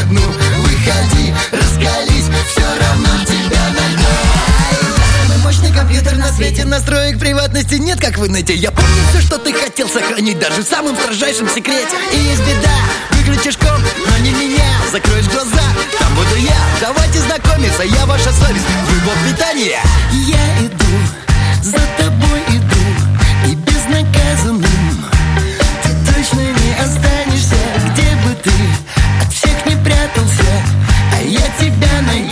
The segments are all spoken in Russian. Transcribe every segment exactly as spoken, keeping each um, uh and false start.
одну. Выходи, раскались, все равно тебя найду. Самый мощный компьютер на свете, настроек приватности нет, как в инете. Я помню все, что ты хотел сохранить, даже в самом строжайшем секрете. И есть беда, выключишь комп, но не меня. Закроешь глаза, там буду я. Давайте знакомиться, я ваша совесть, вы бог питания. Я иду, за тобой иду, и безнаказанным ты точно не останешься. Где бы ты от всех не прятался, а я тебя найду.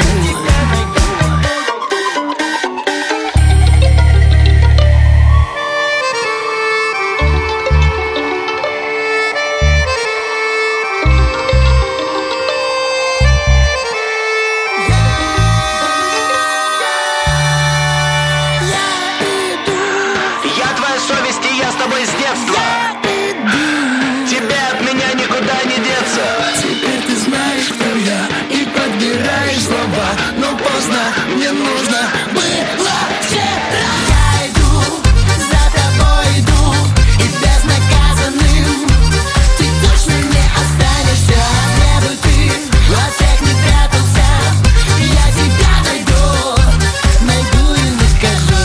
Мне нужно было вчера. Я иду, за тобой иду, и безнаказанным ты точно не останешься. Где бы ты от всех не прятался, я тебя найду, найду и накажу.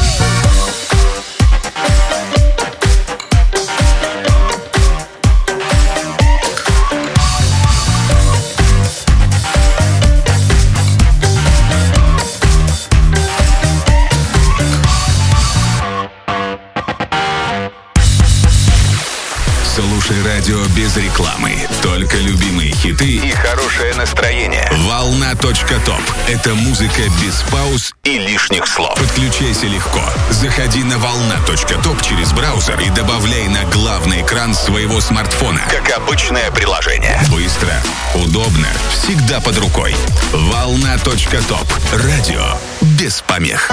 Слушай радио без рекламы. Только любимые хиты и хорошее настроение. Волна точка топ. Это музыка без пауз и лишних слов. Подключайся легко. Заходи на волна точка топ через браузер и добавляй на главный экран своего смартфона. Как обычное приложение. Быстро, удобно, всегда под рукой. волна точка топ. Радио без помех.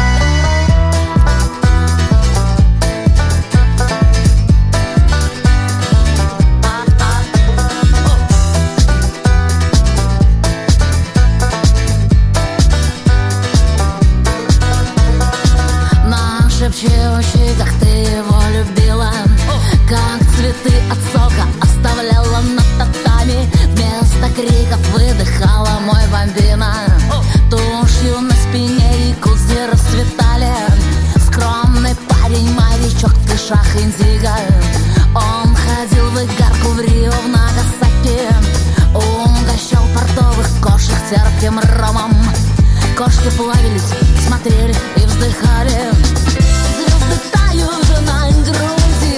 Шепчущий, как ты его любила, как цветы от сока оставляла на татами. Вместо криков выдыхала мой бомбина. Тушью на спине и кудри расцветали. Скромный парень, морячок в клешах индиго. Он ходил в игарку в Рио, в Нагасаки. Угощал портовых кошек терпким ромом. Кошки плавились, смотрели и вздыхали. Звезды тают на груди,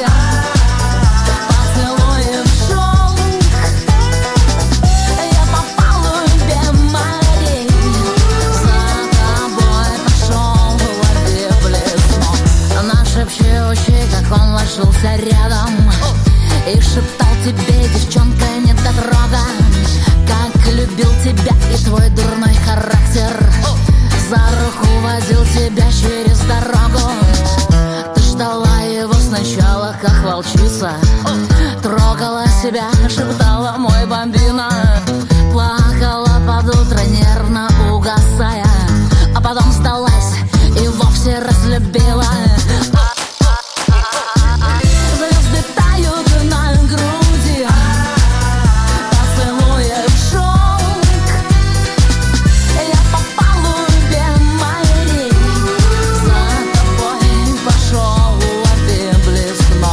поцелуи в шелк. Я по палубе морей, за тобой пошел, лови блесну. Наш шепчущий, как он ложился рядом и шептал тебе, девчонка, недотрога, как любил тебя и твой дурной характер. За руку водил тебя через дорогу. Ты ждала его сначала, как волчица. Трогала себя, шептала мой бомбина. Плакала под утро, нервно угасая, а потом сдалась и вовсе разлюбила. Звезды тают на груди, поцелуи в шелк. Я по палубе морей, за тобой пошел, лови блесну.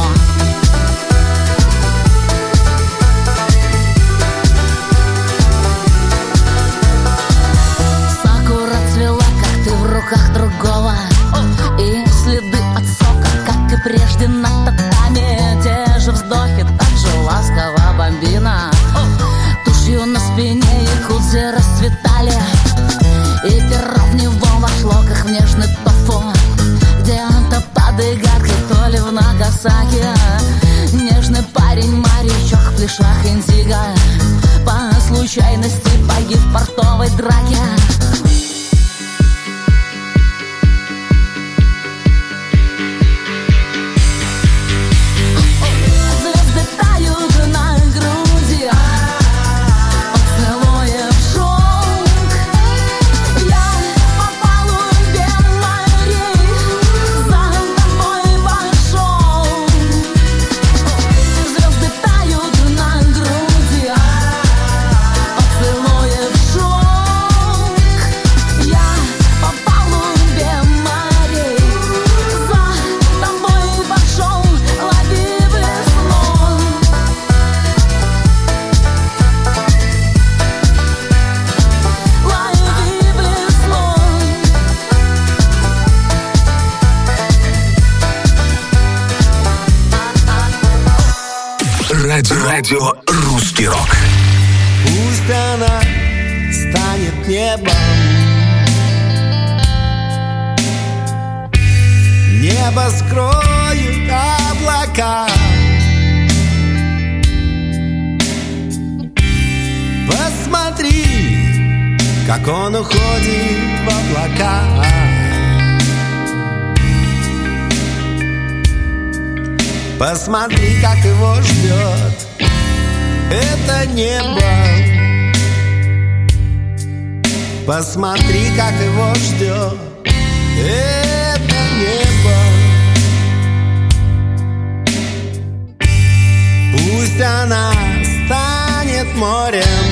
Сакура цвела, как ты в руках другого, и следы от сока, как и прежде на татами. Те же вздохи, так же ласково бомбина. Тушью на спине и кудри расцветали. И перо в него вошло, как в нежный тофу. Где-то под игаркой, то ли в Нагасаки. Нежный парень, морячок в клешах индиго, по случайности погиб в портовой драке. Звезды тают на груди, поцелуи в шелк. Я по палубе морей, за тобой пошел. Звезды тают на груди, поцелуи Радио «Русский рок». Пусть она станет небом, небо скроют облака. Посмотри, как он уходит в облака. Посмотри, как его ждет это небо. Посмотри, как его ждет это небо. Пусть она станет морем,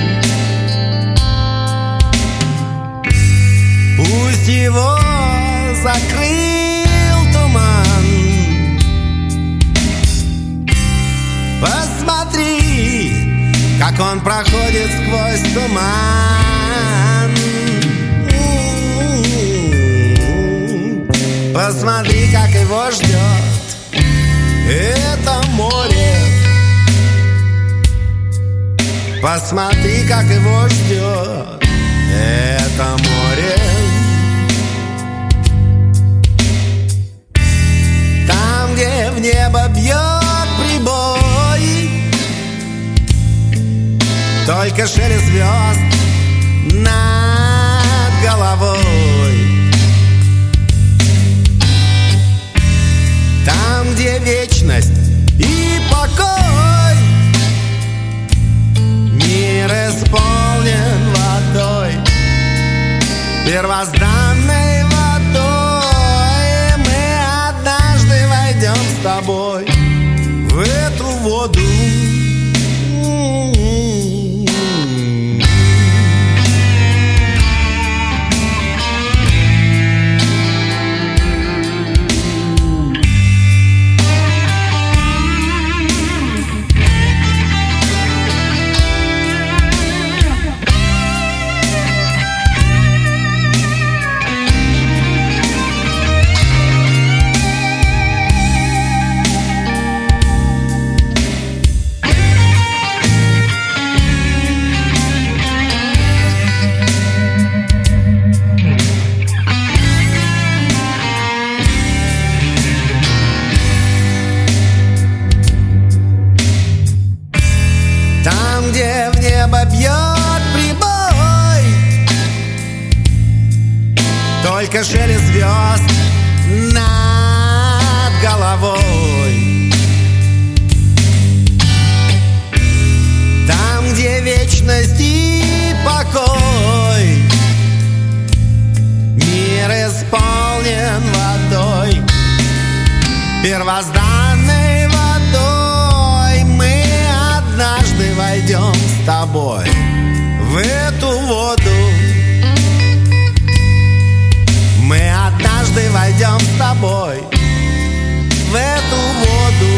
пусть его закрыл туман. Посмотри, как он проходит сквозь туман. Посмотри, как его ждет это море. Посмотри, как его ждет это море. Там, где в небо бьет прибой, только шелест звезд над головой. Там, где вечность и покой, мир исполнен водой, первозданной водой. Мы однажды войдем с тобой в эту воду. Только шелест звезд над головой. Там, где вечность и покой, мир исполнен водой, первозданной водой. Мы однажды войдем с тобой в эту воду. Мы однажды войдем с тобой в эту воду.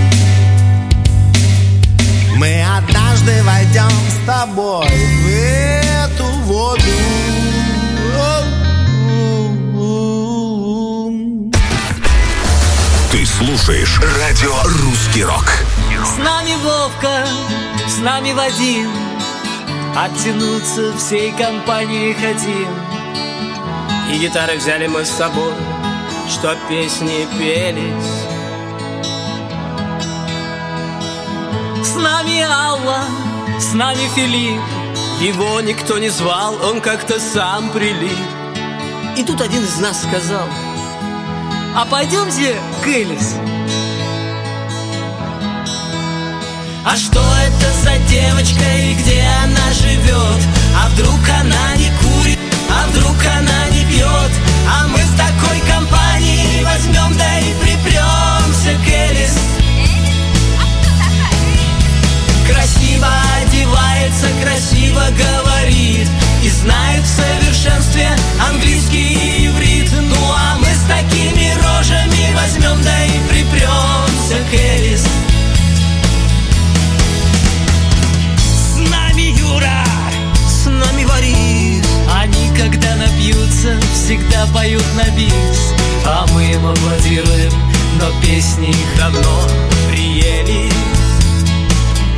Мы однажды войдем с тобой в эту воду. Ты слушаешь Радио «Русский рок». С нами Вовка, с нами Вадим, оттянуться всей компанией хотим. И гитары взяли мы с собой, чтоб песни пелись. С нами Алла, с нами Филипп, его никто не звал, он как-то сам прилип. И тут один из нас сказал: а пойдемте к Элис. А что это за девочка и где она живет? А вдруг она не курит? А вдруг она не пьет? А мы с такой компанией возьмем, да и припремся к Элис. Красиво одевается, красиво говорит и знает в совершенстве английский и иврит. Ну а мы с такими рожами возьмем, да и припремся к Элис. С нами Юра, с нами Борис, они когда напьются, всегда поют на бис. А мы им аплодируем, но песни их давно приелись.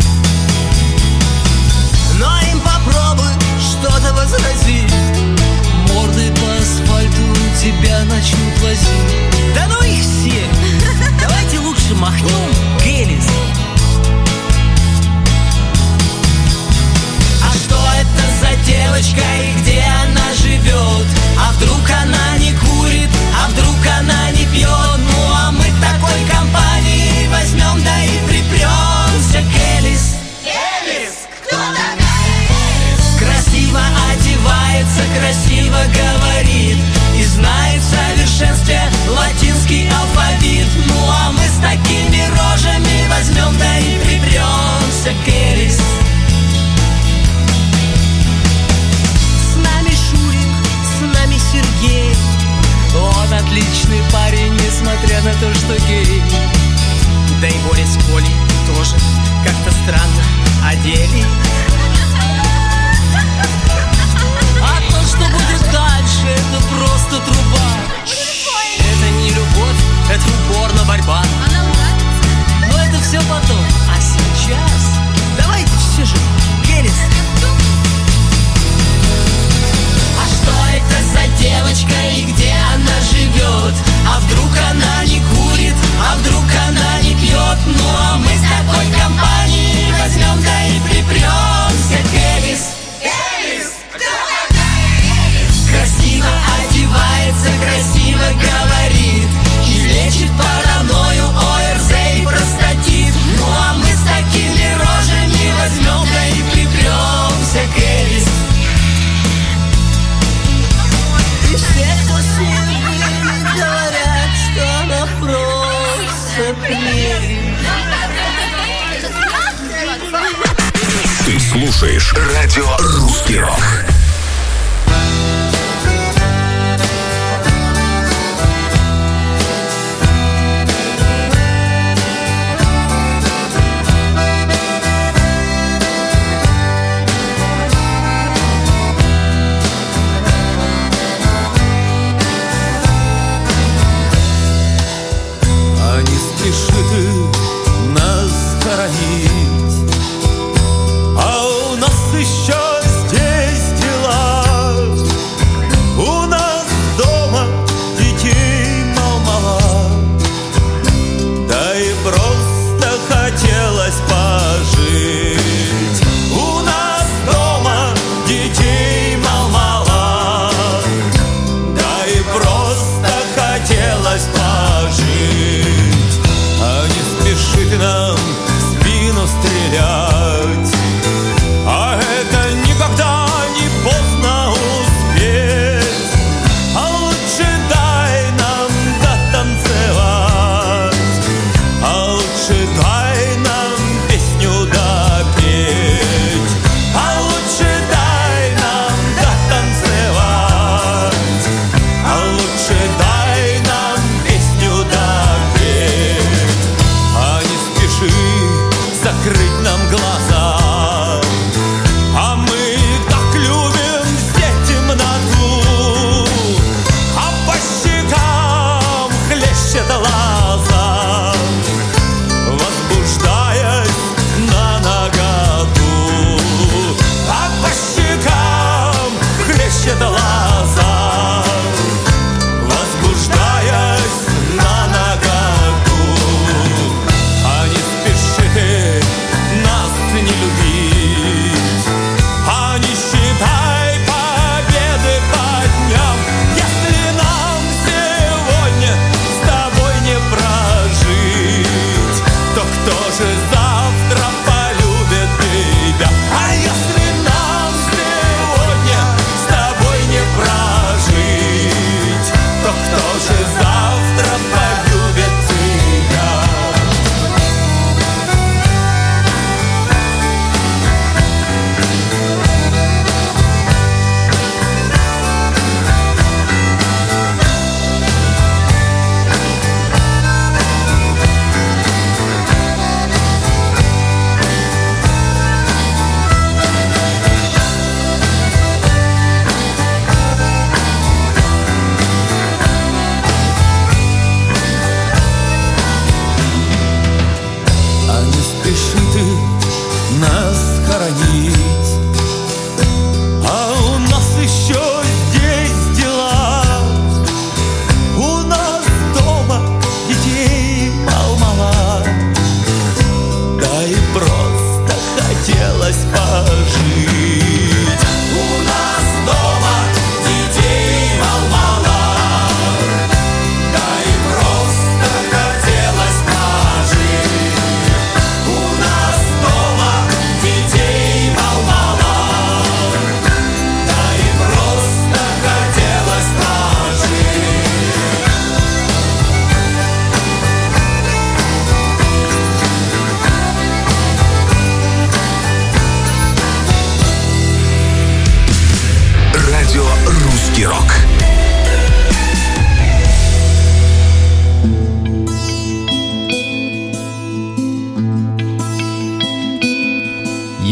девочка и где она живет? А вдруг она не курит, а вдруг она не пьет? Ну а мы такой компанией возьмем, да и припремся к Элис. Элис, кто такая Элис? Красиво одевается, красиво говорит и знает в совершенстве латинский алфавит. Ну а мы с такими рожами возьмем, да и припремся к Элис. С нами Шурик, с нами Сергей. Он отличный парень, несмотря на то, что гей. Да и Боря с Колей тоже как-то странно одели. А то, что будет дальше, это просто труба. Это не любовь, это упорно борьба. Но это все потом. А сейчас давайте все же Элис. А что это за девочка и где она живет? А вдруг она не курит, а вдруг она не пьет? Ну а мы с такой компанией возьмем, да и припремся к Элис. Элис, кто такая Элис? Красиво одевается, красиво говорит и лечит паранойю, ОРЗ и простатит. Ну а мы с такими рожами возьмем, да и припремся к Элис. И все, кто с ней были, говорят, что она просто плевь. Ты слушаешь радио «Русский рок». Еще здесь дела.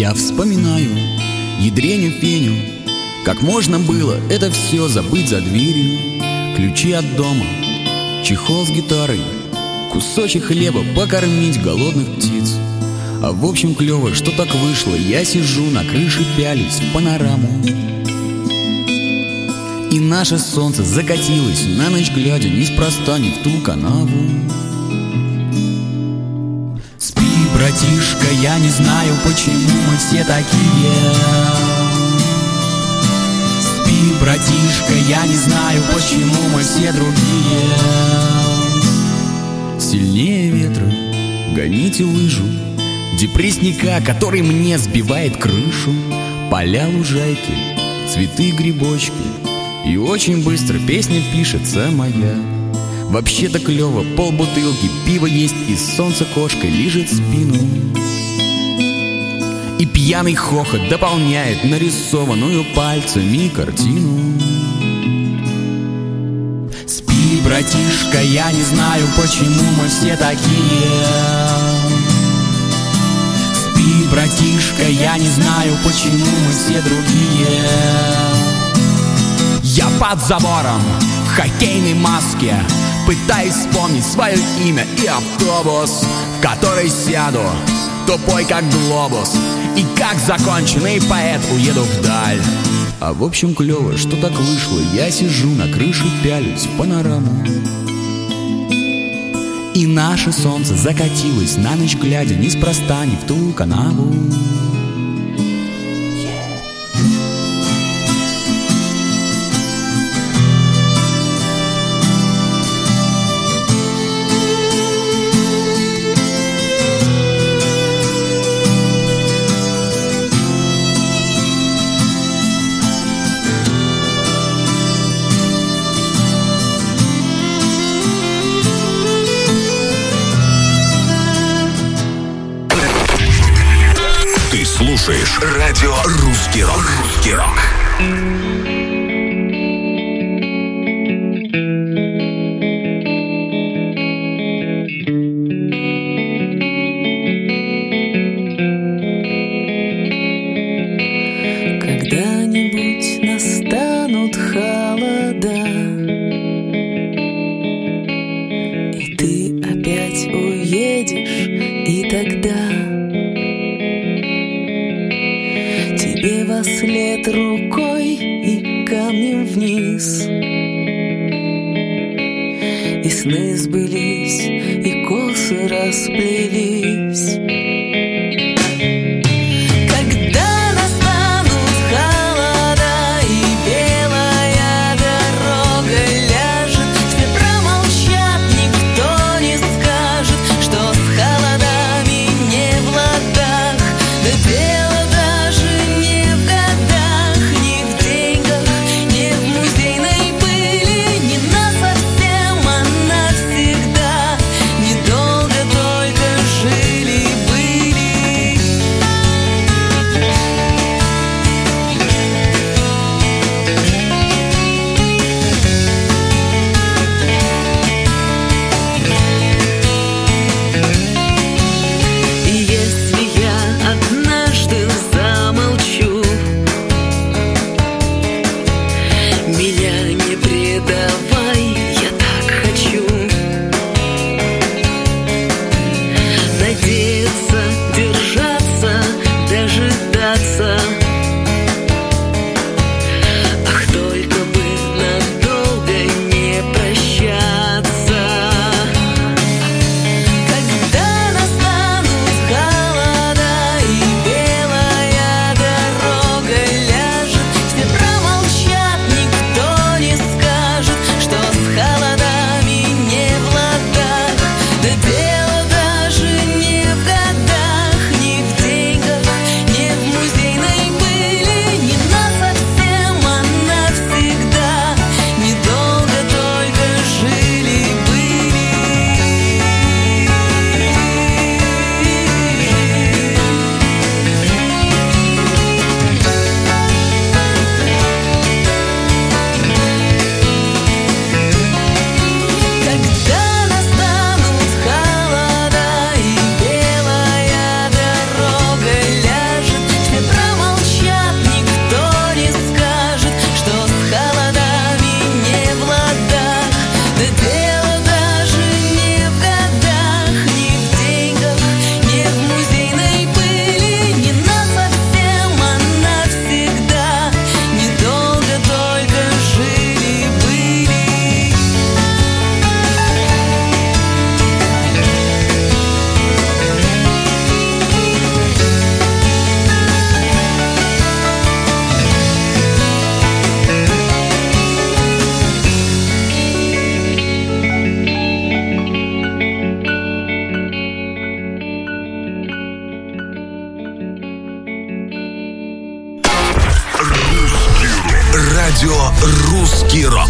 я вспоминаю ядреню Феню. Как можно было это все забыть за дверью? Ключи от дома, чехол с гитарой, кусочек хлеба покормить голодных птиц. А в общем клево, что так вышло. Я сижу на крыше, пялись в панораму, и наше солнце закатилось на ночь глядя, неспроста не в ту канаву. Спи, братишка, я не знаю, почему мы все такие. Спи, братишка, я не знаю, почему мы все другие. Сильнее ветра, гоните лыжу, депрессника, который мне сбивает крышу. Поля, лужайки, цветы, грибочки, и очень быстро песня пишется моя. Вообще-то клево, полбутылки пива есть, и солнце кошкой лижет спину. И пьяный хохот дополняет нарисованную пальцами картину. Спи, братишка, я не знаю, почему мы все такие. Спи, братишка, я не знаю, почему мы все другие. Я под забором в хоккейной маске пытаюсь вспомнить свое имя и автобус, в который сяду, тупой как глобус, и как законченный поэт уеду вдаль. А в общем клево, что так вышло. Я сижу на крыше, пялюсь в панораму, и наше солнце закатилось на ночь глядя, неспроста не в ту канаву. Слушаешь радио «Русский рок». «Русский рок». Когда-нибудь настанут холода, и ты опять уедешь, и тогда тебе вослед рукой и камнем вниз. И сны сбылись, и косы расплелись. Когда настанут холода, и белая дорога ляжет, все промолчат, никто не скажет, что с холодами не в ладах. Да дело жили. Радио «Русский рок».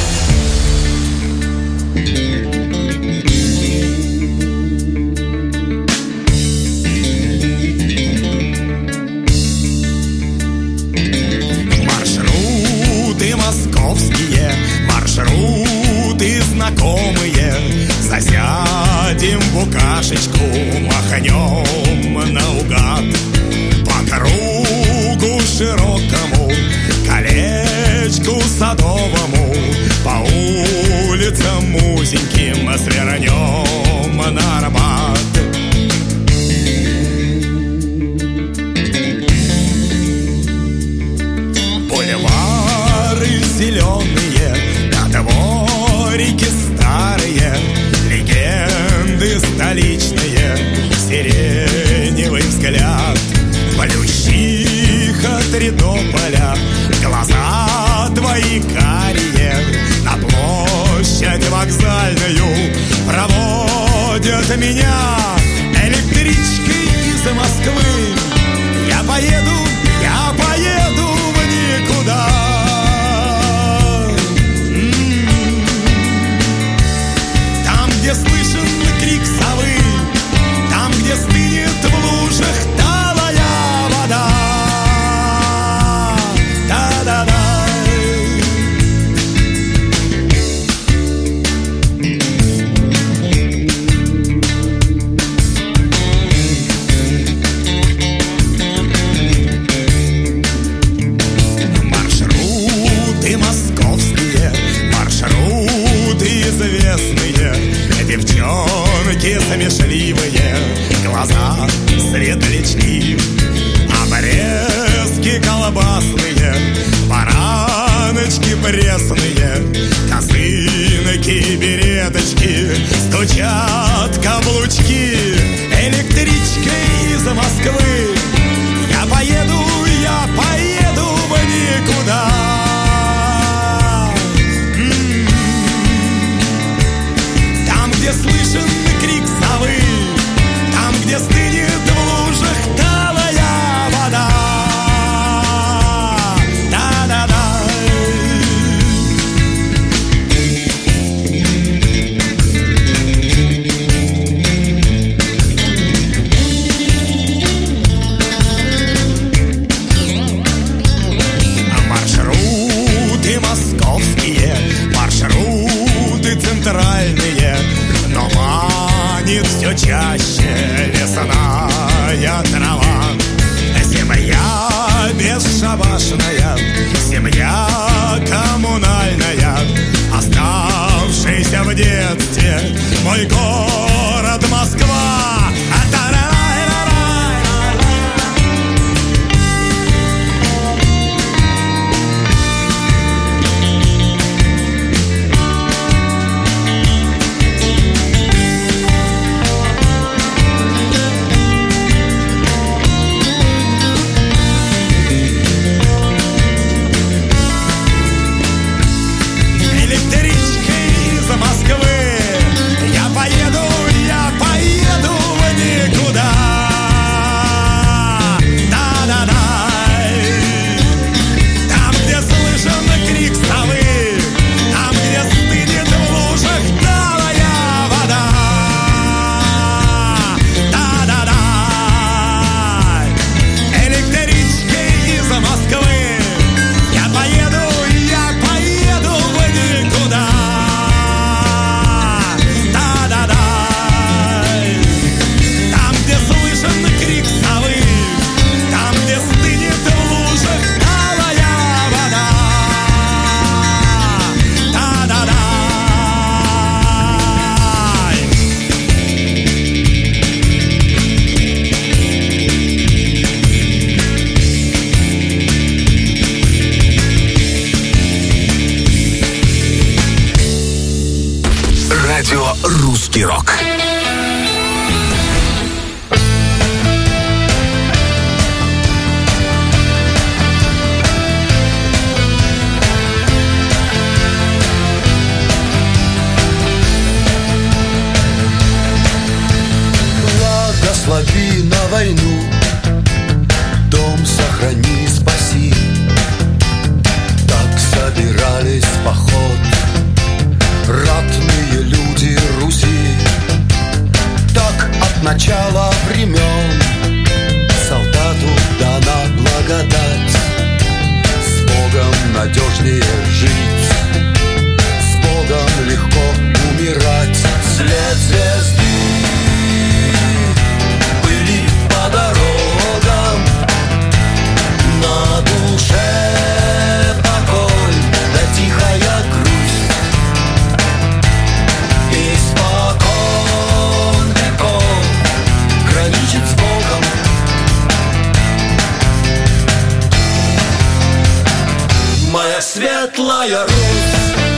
Маршруты московские, маршруты знакомые. Засядем в букашечку, махнем наугад по кругу широкому, колечку садовому, по улицам узеньким свернем на Арбат. Бульвары зеленые, на дворике старые, легенды столичные, сиреневый взгляд плющих от Редополя, глаза твои карие на площадь вокзальную проводят меня электричкой из Москвы. Я поеду, я поеду в никуда. М-м-м. Там, где слышен крик совы, там, где стынет в лужах талая вода. Да-да-да. Маршруты московские, маршруты известные, девчонки смешливые, глаза светлячки, обрезки колбасные, бараночки пресные, косынки, береточки, стучат каблучки электричкой из Москвы. Я поеду, я поеду в никуда. М-м-м. Там, где слышен крик совы, там, где стынет в лужах талая вода. Да-да-да. Маршруты московские, маршруты центральные, но манит все чаще лесная трава. Семья бесшабашная, семья коммунальная, оставшийся в детстве мой город Москва. Электричкой из Москвы я поеду, я поеду в никуда. Да-да-да. Там, где слышен крик совы, там, где стынет в лужах талая вода. Да-да-да. Электричкой из Москвы я поеду, я поеду в никуда. Да-да-да. Там, где слышен крик совы, там, где стынет в лужах талая вода. Да-да-да. Радио «Русский рок». Благослови на войну, дом сохрани, спаси. Так светлая Русь.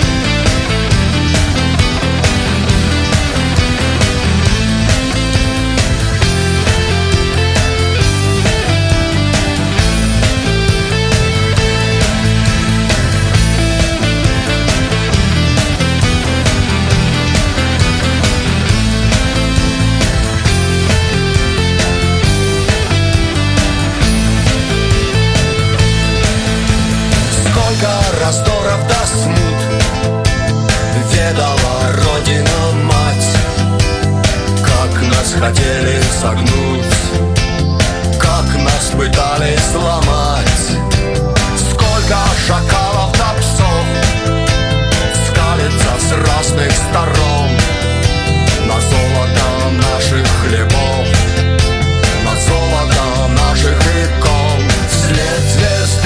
Раздоров до смут ведала Родина-мать, как нас хотели согнуть, как нас пытались сломать. Сколько шакалов да псов скалится с разных сторон на золото наших хлебов, на золото наших икон. Вслед звезды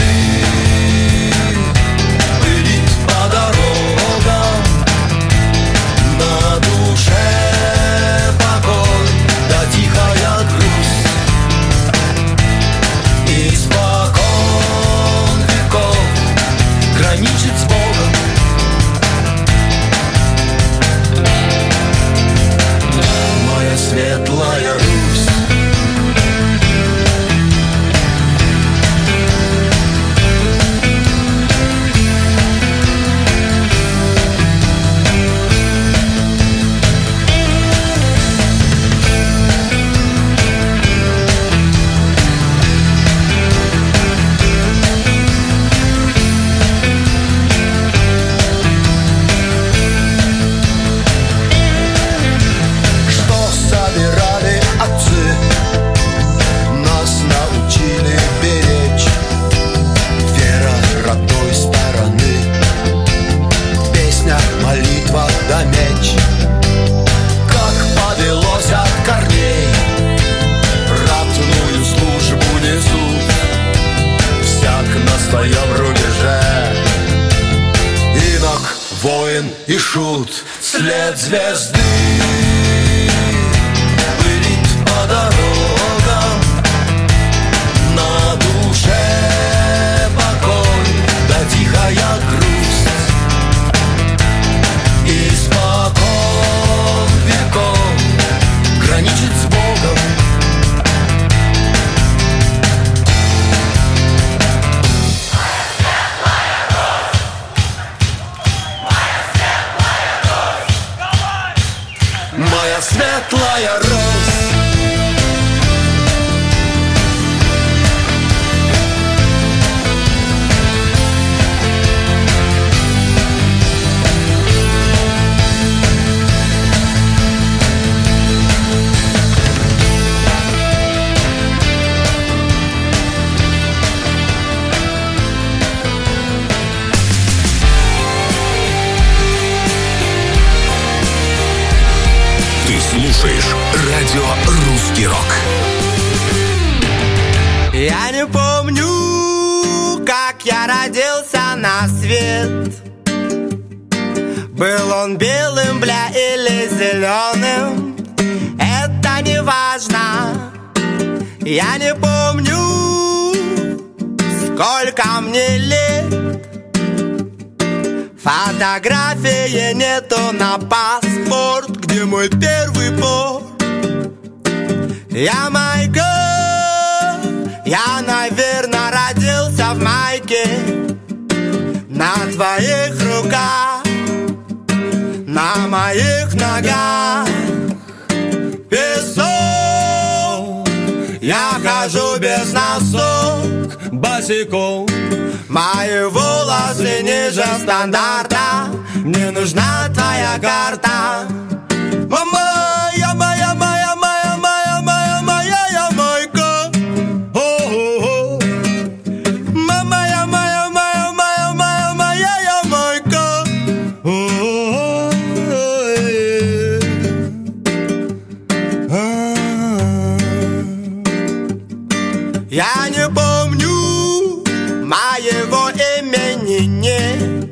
по дорогам, на душе покой, да тихая грусть. Испокон веков граничит с Богом. Моя светлая Русь. И шут след звезды пылит по дорогам, на душе покой, да тихая грусть. Испокон веков граничит с Богом. Моя светлая Русь. Слушаешь радио «Русский рок». Я не помню, как я родился на свет. Был он белым, бля, или зеленым, это не важно. Я не помню, сколько мне лет. Фотографии нету на паспорт, где мой первый порт. Я Майкл, я, наверное, родился в майке. На твоих руках, на моих ногах песок. Я хожу без носок, босиком. Мои волосы ниже стандарта, мне нужна твоя карта. Мама, я моя, моя, моя, моя, моя, моя, я майка. О-о-о. Мама, я моя, моя, моя, моя, моя, я майка. О-о-о. Я не помню моего имени нет.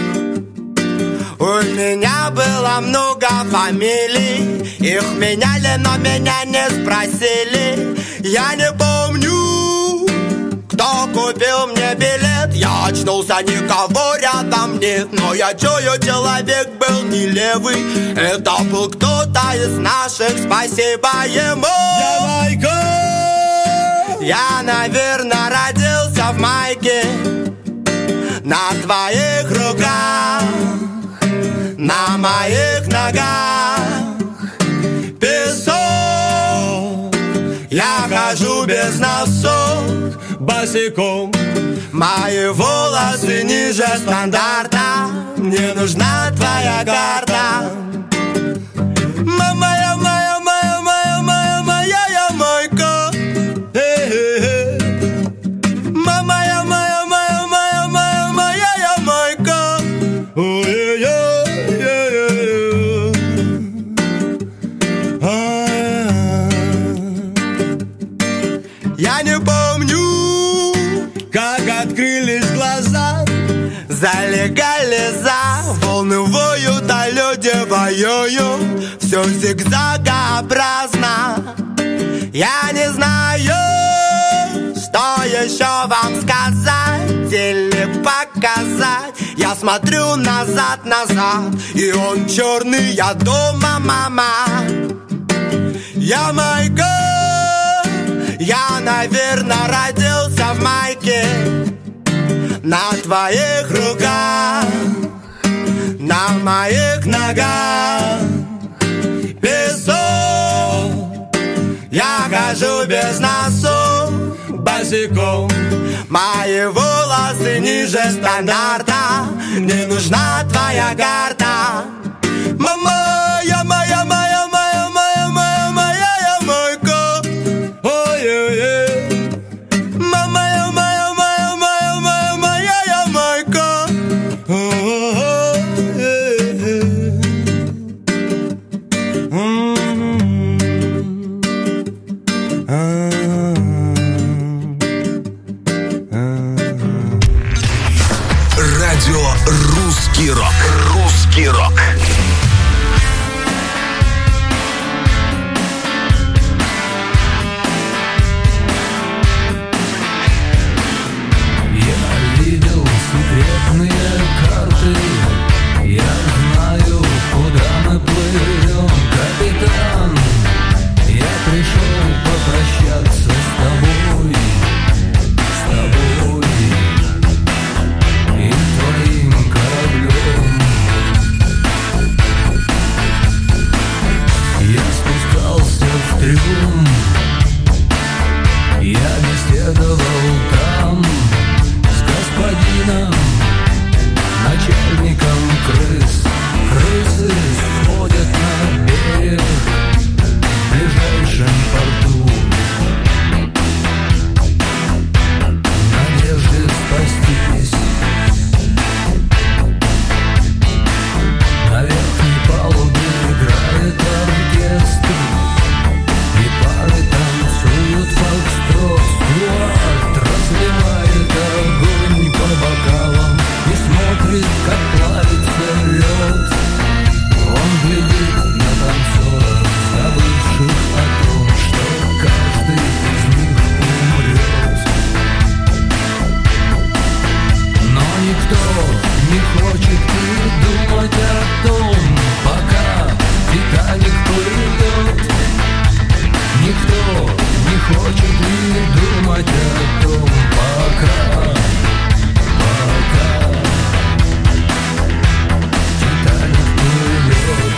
У меня было много фамилий, их меняли, но меня не спросили. Я не помню, кто купил мне билет. Я Проснулся, никого рядом нет, но я чую, человек был не левый. Это был кто-то из наших, спасибо ему. Ямайка! Я, наверное, родился в майке, на твоих руках, на моих ногах песок. Я хожу без носок, босиком. Мои волосы ниже стандарта, мне нужна твоя карта. Моя, моя, моя, моя, моя, моя Ямайка. Моя, моя, моя, моя, моя, моя Ямайка. Я не помню, как открылись глаза, залегали за волны воют, а люди воюют. Все зигзагообразно. Я не знаю, что еще вам сказать или показать. Я смотрю назад, назад, и он черный, я дома, мама. Ямайка. Я, наверное, родился в майке, на твоих руках, на моих ногах песок. Я хожу без носок, босиком. мои волосы ниже стандарта, мне нужна твоя карта. Мама, я моя, моя, моя, моя, моя, моя Ямайка. Ой-ой-ой. Мама, я моя, моя, моя, моя, моя Ямайка. Радио «Русский рок». «Русский рок». Я видел секретные карты, я знаю, куда мы плывем, капитан. Я пришел попрощаться с тобой, с тобой и твоим кораблем. Я спускался в трюм, я беседовал там с господином, начальником крыс. Крысы сходят на берег в ближайшем порту в надежде спастись. На верхней палубе играет оркестр, и пары танцуют фокстрот. Стюарт разливает огонь по бокалам и смотрит, как плавится лед. Он глядит на танцоров, забывших о том, что каждый из них умрет. Но никто не хочет и думать о том, пока Титаник плывет. Никто не хочет и думать о том, пока, пока Титаник плывет.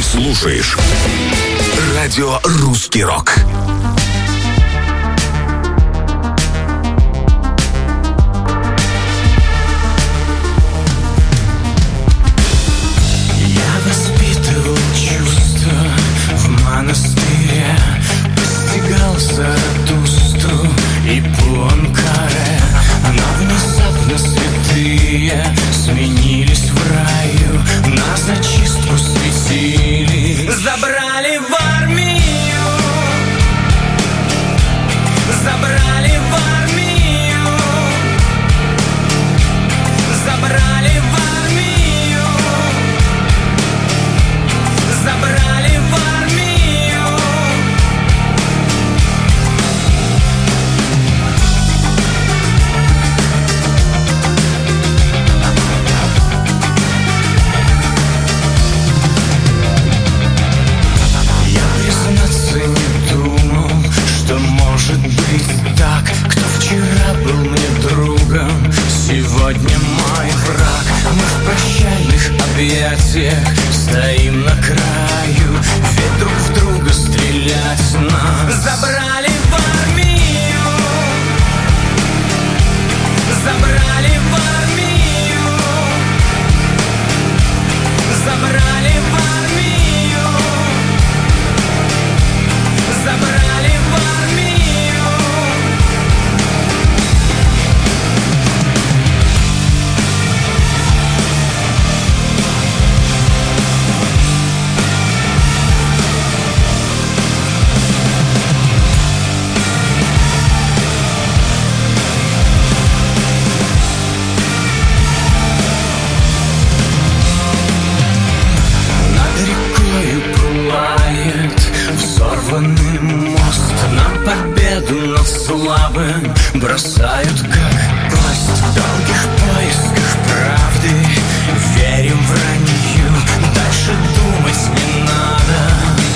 Слушаешь радио «Русский рок». Воспитывал чувства в монастыре, постигал Заратустру и Пуанкаре, но внезапно святые сменились в раю, на зачистку светили. Забрали в армию, забрали в армию, забрали в армию, забрали в армию. Я, признаться, не думал, что может быть так. Кто вчера был мне другом, сегодня мой враг. Мы в прощальных объятиях стоим на краю, ведь друг в друга стрелять нас забрали в армию, забрали в армию, забрали в армию, забрали в армию. Взорванный мост на победу над слабым бросают как кость. В долгих поисках правды верим вранью, дальше думать не надо.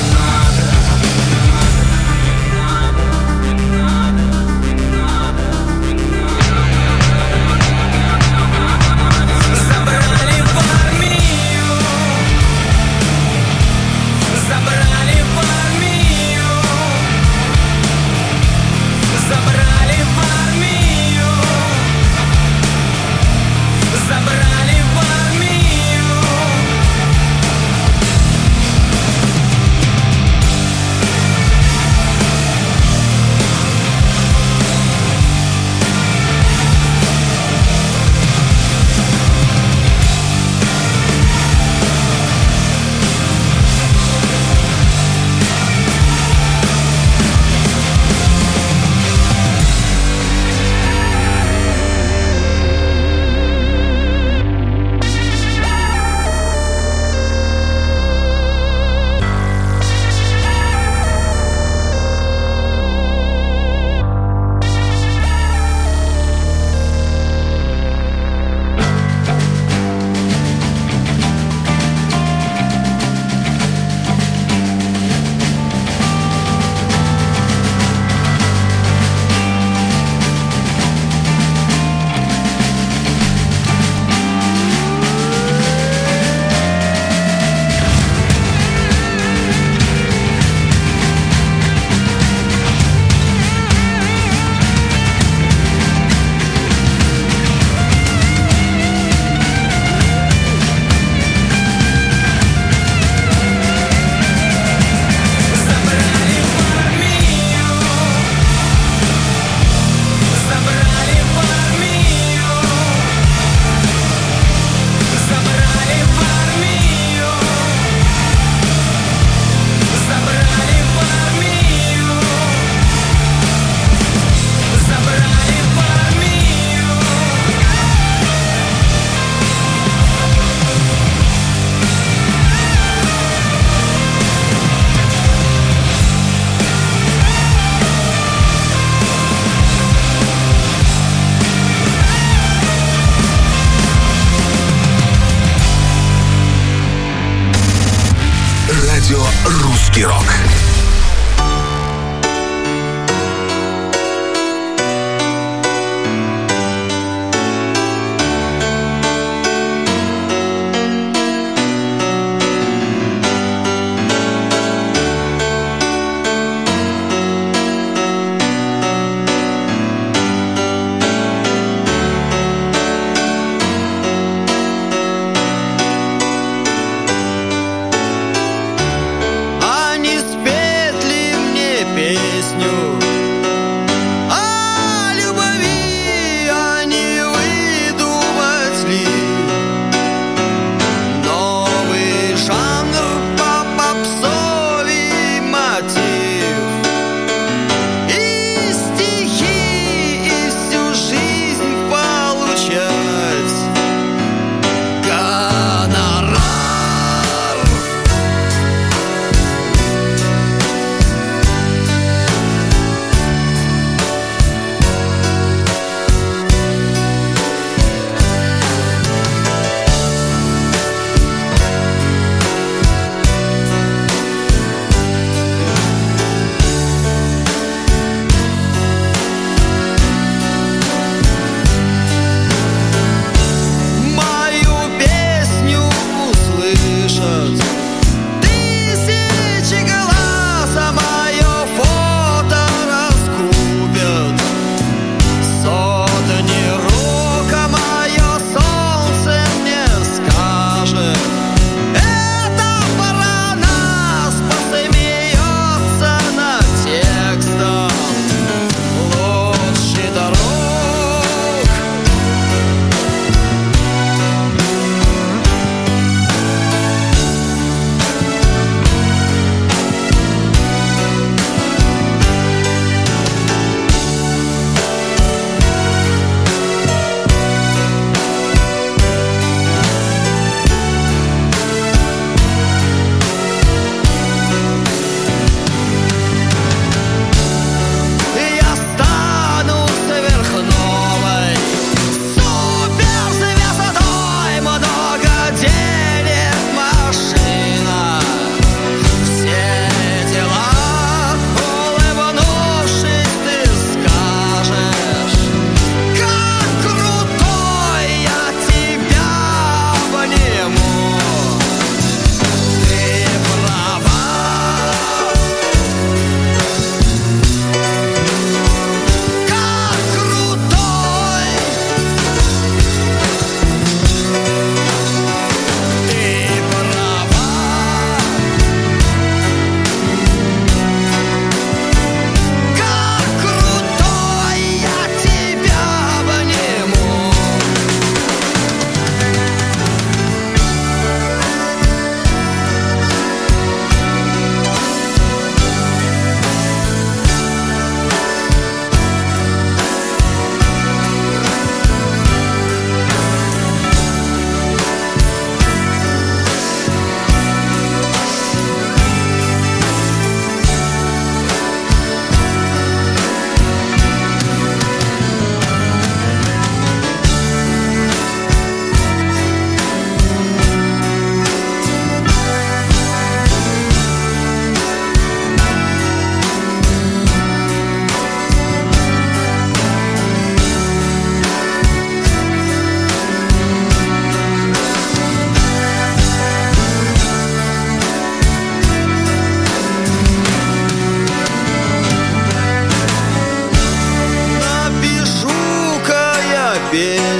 «Русский рок».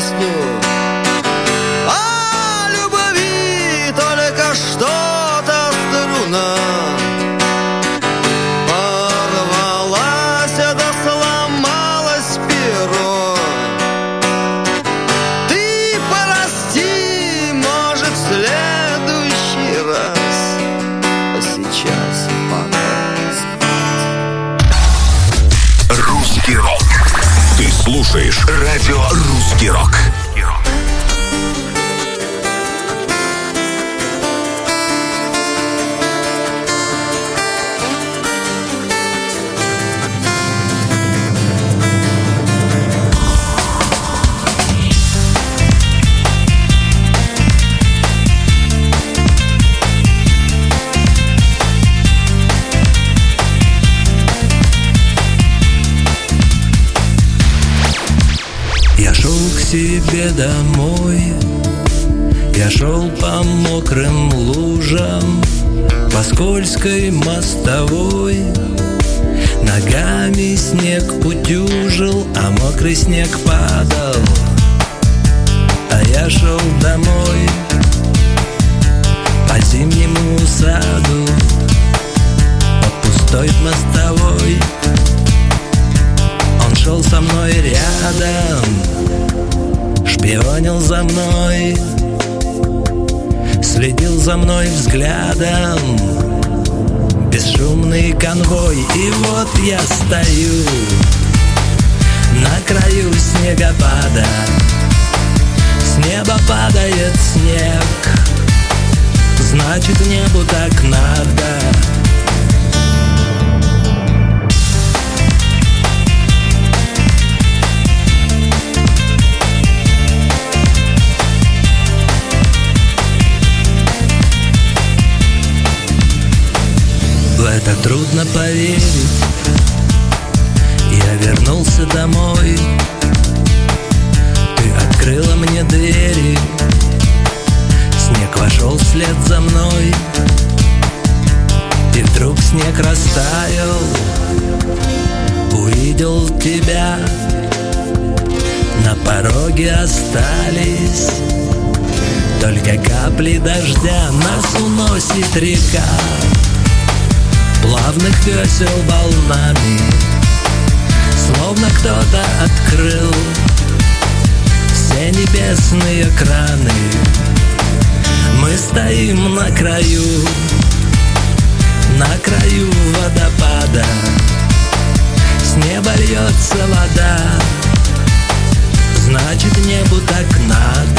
песню о любви, только что-то струна порвалась, да сломалось перо. Ты прости, может, в следующий раз, а сейчас пора спать. Русский рок. Ты слушаешь радио «Русский рок». Себе домой, я шел по мокрым лужам, по скользкой мостовой. Ногами снег утюжил, а мокрый снег падал. А я шел домой по зимнему саду, по пустой мостовой. Он шел со мной рядом, шпионил за мной, следил за мной взглядом. Бесшумный конвой, и вот я стою на краю снегопада. С неба падает снег, значит, небу так надо. В это трудно поверить. Я вернулся домой, ты открыла мне двери, снег вошел вслед за мной, и вдруг снег растаял. Увидел тебя, на пороге остались только капли дождя. Нас уносит река плавных весел волнами, словно кто-то открыл все небесные краны. Мы стоим на краю, на краю водопада. С неба льется вода, значит, небу так надо.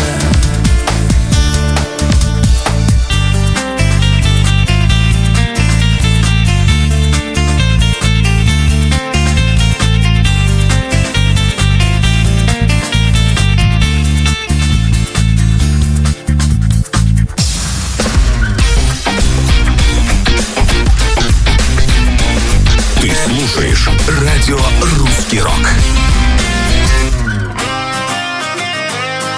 Слушаешь радио «Русский рок».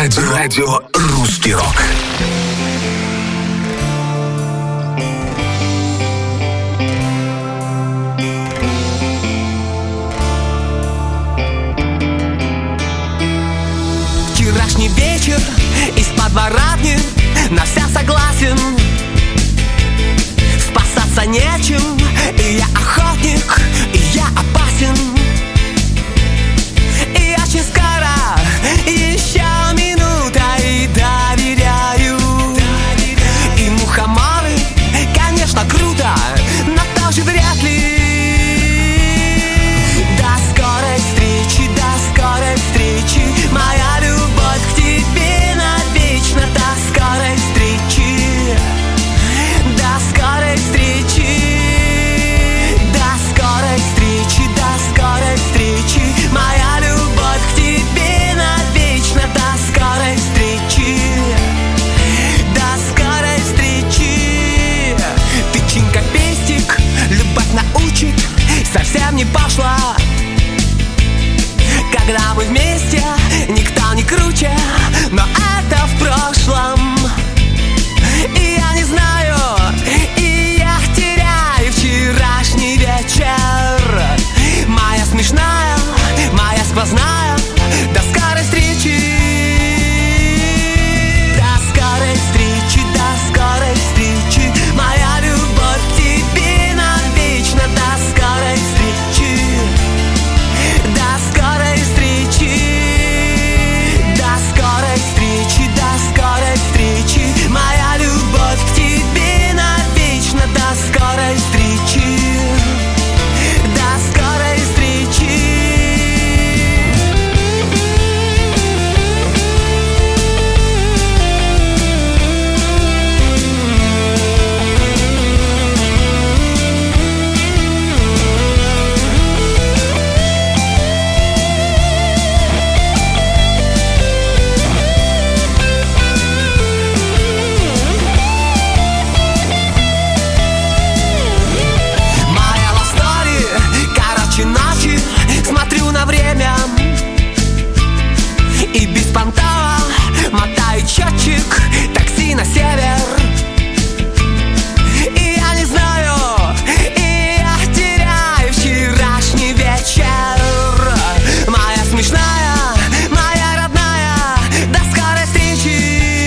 Радио, радио «Русский рок». Вчерашний вечер из подворотни на вся согласен. Спасаться нечем, и я охотник, и я опасен. И очень скоро, еще минута, и доверяю. И мухоморы, конечно, круто, но тоже вряд ли. До скорой встречи, до скорой встречи, моя любовь к тебе навечно. До скорой встречи, до скорой встречи, до скорой встречи, до скорой встречи, моя любовь к тебе навечно. До скорой встречи, до скорой встречи. Тычинка пестик, любовь научит, совсем не пошла. Когда мы вместе, никто не круче, но это в прошлом. И я не знаю, и я теряю вчерашний вечер. Моя смешная, моя сквозная, до скорой встречи. До скорой встречи, до скорой встречи, моя любовь к тебе навечно. До скорой встречи, до скорой встречи, до скорой встречи, до скорой встречи, моя любовь к тебе навечно. До скорой встречи, до скорой встречи. Моя love story, короче ночи, смотрю на время и беспонтово мотаю счетчик такси на север. И я не знаю, и я теряю вчерашний вечер. Моя смешная, моя родная, до скорой встречи.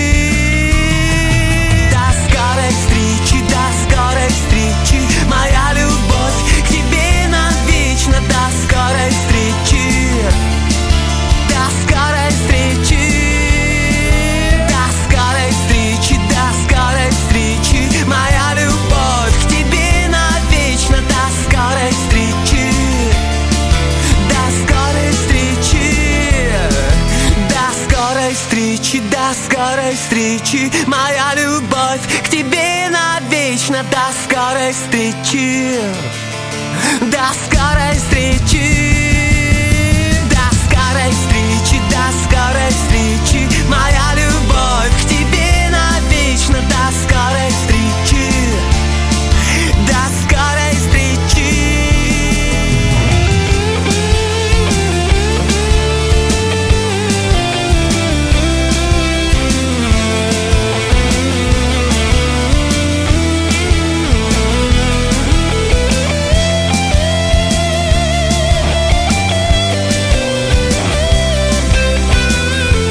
До скорой встречи, до скорой встречи, моя любовь к тебе навечно. До скорой встречи, до скорой встречи, до скорой встречи, до скорой встречи, моя любовь к тебе навечно. До скорой встречи, до скорой встречи, до скорой встречи, до скорой встречи, моя любовь к тебе навечно. До скорой встречи, до скорой